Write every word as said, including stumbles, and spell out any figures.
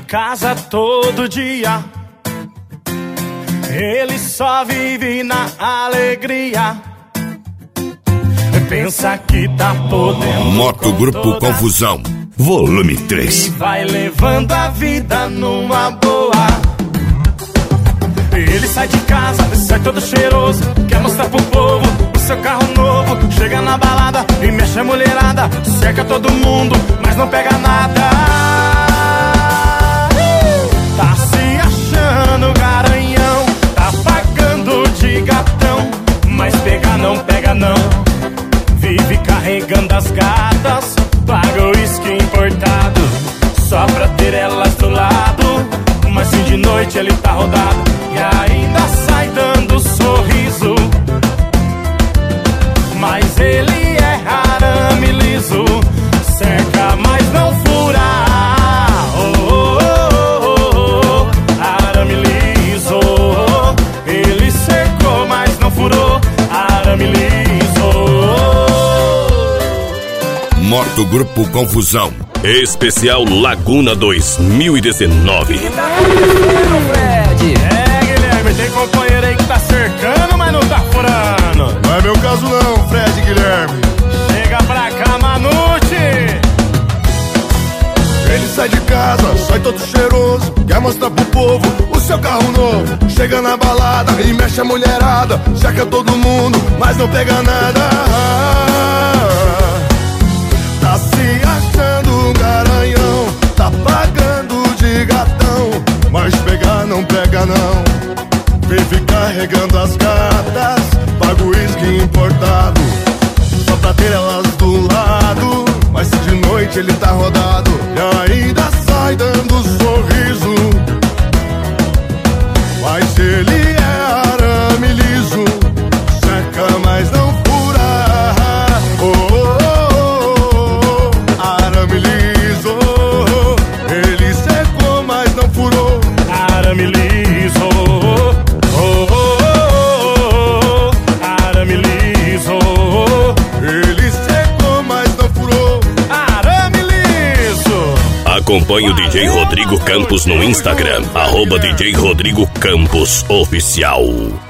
casa todo dia, ele só vive na alegria. Pensa que tá podendo. Moto Grupo Confusão, volume três. E vai levando a vida numa boa. Ele sai de casa, sai todo cheiroso, quer mostrar pro povo o seu carro novo. Chega na balada e mexe a mulherada, cerca todo mundo, mas não pega nada. Tá se achando garanhão, tá pagando de gatão, mas pegar não pega não. Vive carregando as gatas, paga o uísque importado, só pra ter elas do lado. Mas sim, de noite ele tá rodado e ainda sai dando sorriso. Mas ele é arame liso, cerca mas não fura. Oh, oh, oh, oh, arame liso. Ele cercou mas não furou, arame liso. Moto Grupo Confusão, especial Laguna dois mil e dezenove. Fred. É, Guilherme, tem companheiro aí que tá cercando, mas não tá furando. Não é meu caso não, Fred e Guilherme. Chega pra cá, Manute. Ele sai de casa, sai todo cheiroso, quer mostrar pro povo o seu carro novo. Chega na balada e mexe a mulherada, cerca todo mundo, mas não pega nada. Tá se achando garanhão, tá pagando de gatão, mas pegar não pega não. Vive carregando as gatas, paga o uísque importado, só pra ter elas do lado. Mas se de noite ele tá rodado e ainda sai dando sorriso. Mas ele é arame liso, seca mas não fura. Oh, oh, oh, oh, arame liso. Ele secou mas não furou, arame liso. Oh, oh, oh, oh, arame liso. Ele secou mas não furou, arame liso. Acompanhe o D J Rodrigo Campos no Instagram, arroba D J Rodrigo Campos Oficial.